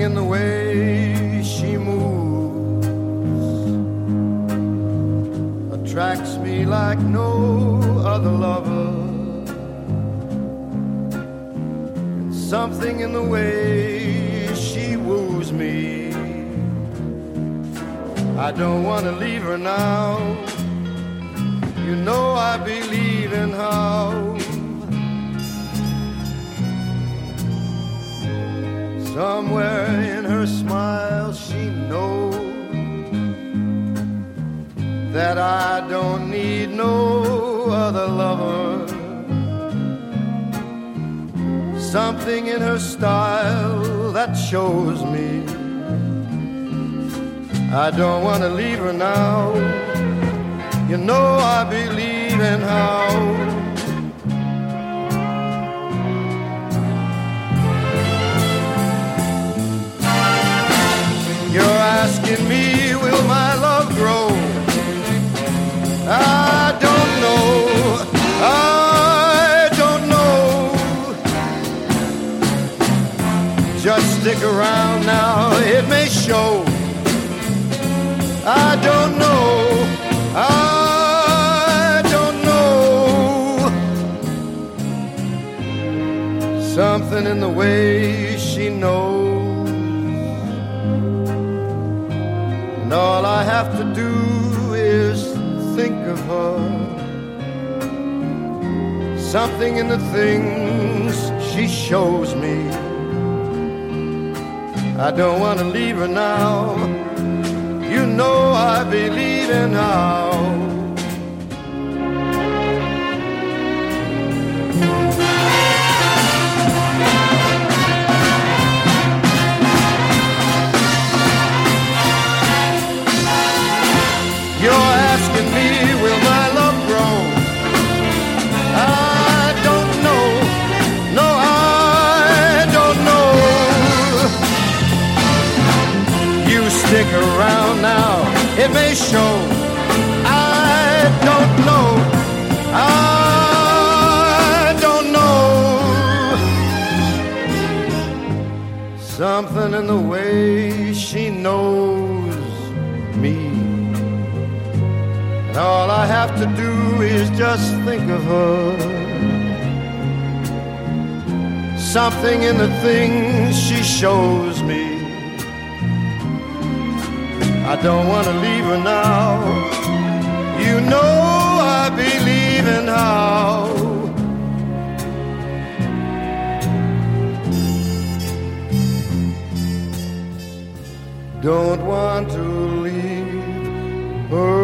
in the way she moves attracts me like no other lover. And something in the way she woos me. I don't want to leave her now. You know I believe in how somewhere in her smile she knows that I don't need no other lover. Something in her style that shows me I don't want to leave her now. You know I believe in how you're asking me, will my love grow? I don't know, I don't know. Just stick around now, it may show. I don't know, I don't know. Something in the way she knows, and all I have to do is think of her. Something in the things she shows me. I don't want to leave her now. You know I believe in how you're asking me, will my love grow? I don't know, no, I don't know. You stick around now, it may show. I don't know, I don't know. Something in the way she knows me. And all I have to do is just think of her. Something in the things she shows me. I don't want to leave her now. You know I believe in how don't want to leave her.